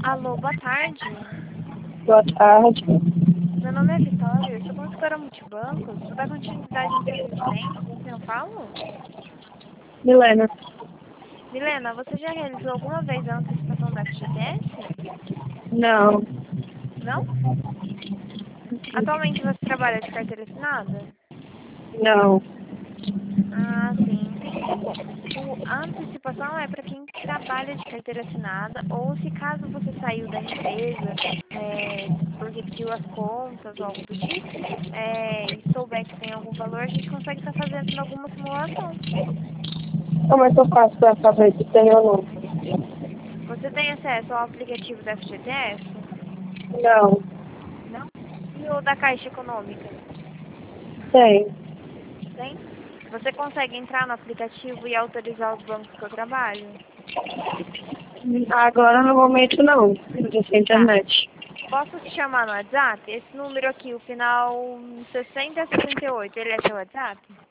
Alô, boa tarde. Boa tarde. Meu nome é Vitória, eu sou consultora multibancos. Vou dar continuidade no seu atendimento. Com quem eu falo? Milena. Milena, você já realizou alguma vez a antecipação da FGTS? Não. Não? Atualmente você trabalha de carteira assinada? Não. Ah, sim, entendi. Bom, a antecipação é para quem trabalha de carteira assinada ou se caso você saiu da empresa porque pediu as contas ou algo do tipo e souber que tem algum valor, a gente consegue estar fazendo alguma simulação. Como é que eu faço para saber se tem ou não? Você tem acesso ao aplicativo da FGTS? Não. Não? E o da Caixa Econômica? Tem. Tem? Você consegue entrar no aplicativo e autorizar os bancos que eu trabalho? Agora no momento não. Eu tô sem Tá. internet. Posso te chamar no WhatsApp? Esse número aqui, o final 6068, ele é seu WhatsApp?